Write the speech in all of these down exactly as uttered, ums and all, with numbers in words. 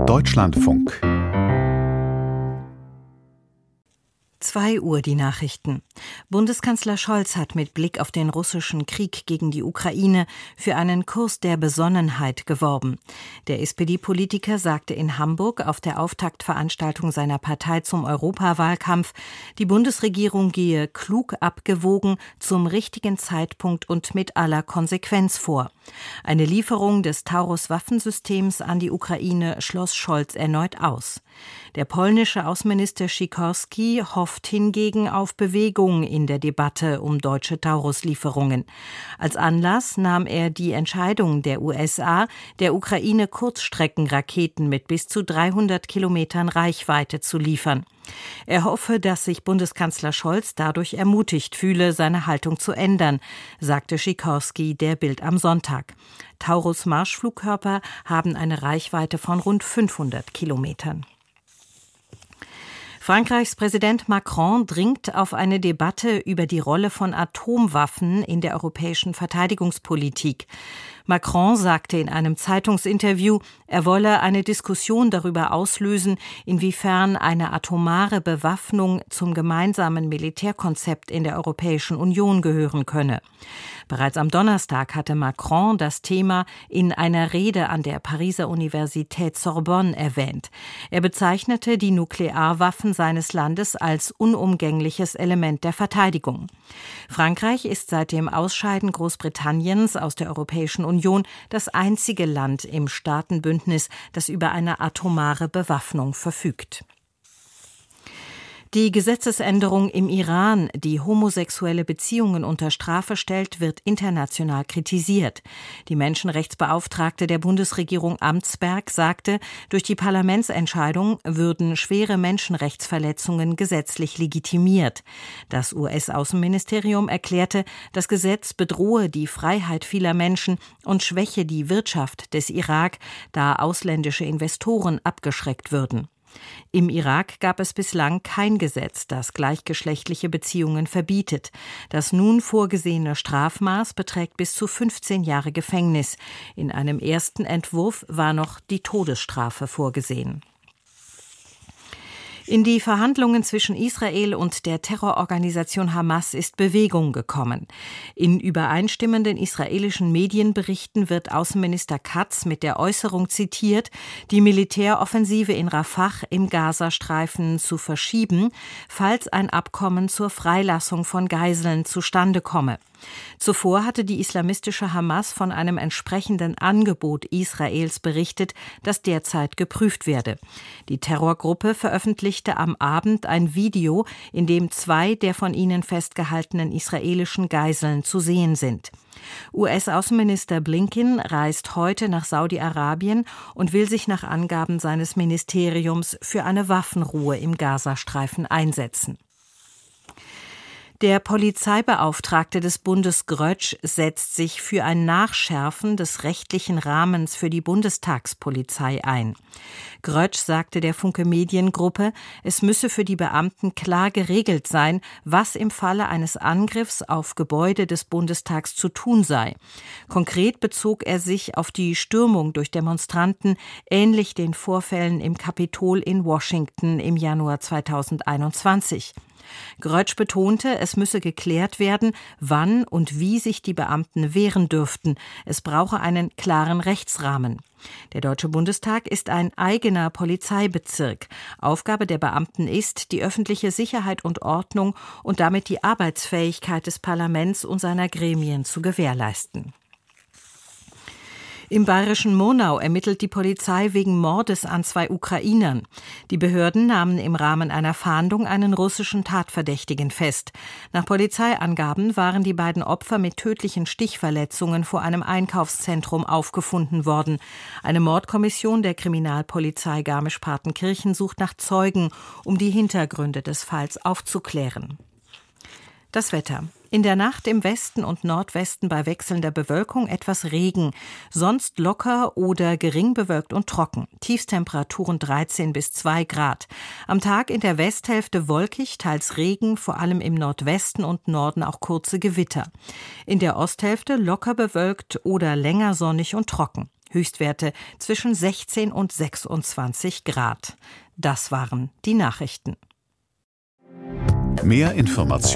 Deutschlandfunk. Zwei Uhr die Nachrichten. Bundeskanzler Scholz hat mit Blick auf den russischen Krieg gegen die Ukraine für einen Kurs der Besonnenheit geworben. Der S P D-Politiker sagte in Hamburg auf der Auftaktveranstaltung seiner Partei zum Europawahlkampf, die Bundesregierung gehe klug abgewogen, zum richtigen Zeitpunkt und mit aller Konsequenz vor. Eine Lieferung des Taurus-Waffensystems an die Ukraine schloss Scholz erneut aus. Der polnische Außenminister Sikorski hofft hingegen auf Bewegung in der Debatte um deutsche Taurus-Lieferungen. Als Anlass nahm er die Entscheidung der U S A, der Ukraine Kurzstreckenraketen mit bis zu dreihundert Kilometern Reichweite zu liefern. Er hoffe, dass sich Bundeskanzler Scholz dadurch ermutigt fühle, seine Haltung zu ändern, sagte Sikorski der Bild am Sonntag. Taurus-Marschflugkörper haben eine Reichweite von rund fünfhundert Kilometern. Frankreichs Präsident Macron dringt auf eine Debatte über die Rolle von Atomwaffen in der europäischen Verteidigungspolitik. Macron sagte in einem Zeitungsinterview, er wolle eine Diskussion darüber auslösen, inwiefern eine atomare Bewaffnung zum gemeinsamen Militärkonzept in der Europäischen Union gehören könne. Bereits am Donnerstag hatte Macron das Thema in einer Rede an der Pariser Universität Sorbonne erwähnt. Er bezeichnete die Nuklearwaffen seines Landes als unumgängliches Element der Verteidigung. Frankreich ist seit dem Ausscheiden Großbritanniens aus der Europäischen Union das einzige Land im Staatenbündnis, das über eine atomare Bewaffnung verfügt. Die Gesetzesänderung im Iran, die homosexuelle Beziehungen unter Strafe stellt, wird international kritisiert. Die Menschenrechtsbeauftragte der Bundesregierung Amtsberg sagte, durch die Parlamentsentscheidung würden schwere Menschenrechtsverletzungen gesetzlich legitimiert. Das U S-Außenministerium erklärte, das Gesetz bedrohe die Freiheit vieler Menschen und schwäche die Wirtschaft des Irak, da ausländische Investoren abgeschreckt würden. Im Irak gab es bislang kein Gesetz, das gleichgeschlechtliche Beziehungen verbietet. Das nun vorgesehene Strafmaß beträgt bis zu fünfzehn Jahre Gefängnis. In einem ersten Entwurf war noch die Todesstrafe vorgesehen. In die Verhandlungen zwischen Israel und der Terrororganisation Hamas ist Bewegung gekommen. In übereinstimmenden israelischen Medienberichten wird Außenminister Katz mit der Äußerung zitiert, die Militäroffensive in Rafah im Gazastreifen zu verschieben, falls ein Abkommen zur Freilassung von Geiseln zustande komme. Zuvor hatte die islamistische Hamas von einem entsprechenden Angebot Israels berichtet, das derzeit geprüft werde. Die Terrorgruppe veröffentlichte am Abend ein Video, in dem zwei der von ihnen festgehaltenen israelischen Geiseln zu sehen sind. U S-Außenminister Blinken reist heute nach Saudi-Arabien und will sich nach Angaben seines Ministeriums für eine Waffenruhe im Gazastreifen einsetzen. Der Polizeibeauftragte des Bundes Grötsch setzt sich für ein Nachschärfen des rechtlichen Rahmens für die Bundestagspolizei ein. Grötsch sagte der Funke Mediengruppe, es müsse für die Beamten klar geregelt sein, was im Falle eines Angriffs auf Gebäude des Bundestags zu tun sei. Konkret bezog er sich auf die Stürmung durch Demonstranten, ähnlich den Vorfällen im Kapitol in Washington im Januar zweitausendeinundzwanzig. Grötsch betonte, es müsse geklärt werden, wann und wie sich die Beamten wehren dürften. Es brauche einen klaren Rechtsrahmen. Der Deutsche Bundestag ist ein eigener Polizeibezirk. Aufgabe der Beamten ist, die öffentliche Sicherheit und Ordnung und damit die Arbeitsfähigkeit des Parlaments und seiner Gremien zu gewährleisten. Im bayerischen Murnau ermittelt die Polizei wegen Mordes an zwei Ukrainern. Die Behörden nahmen im Rahmen einer Fahndung einen russischen Tatverdächtigen fest. Nach Polizeiangaben waren die beiden Opfer mit tödlichen Stichverletzungen vor einem Einkaufszentrum aufgefunden worden. Eine Mordkommission der Kriminalpolizei Garmisch-Partenkirchen sucht nach Zeugen, um die Hintergründe des Falls aufzuklären. Das Wetter. In der Nacht im Westen und Nordwesten bei wechselnder Bewölkung etwas Regen, sonst locker oder gering bewölkt und trocken. Tiefstemperaturen dreizehn bis zwei Grad. Am Tag in der Westhälfte wolkig, teils Regen, vor allem im Nordwesten und Norden auch kurze Gewitter. In der Osthälfte locker bewölkt oder länger sonnig und trocken. Höchstwerte zwischen sechzehn und sechsundzwanzig Grad. Das waren die Nachrichten. Mehr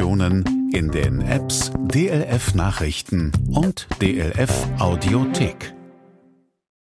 Informationen in den Apps D L F Nachrichten und D L F Audiothek.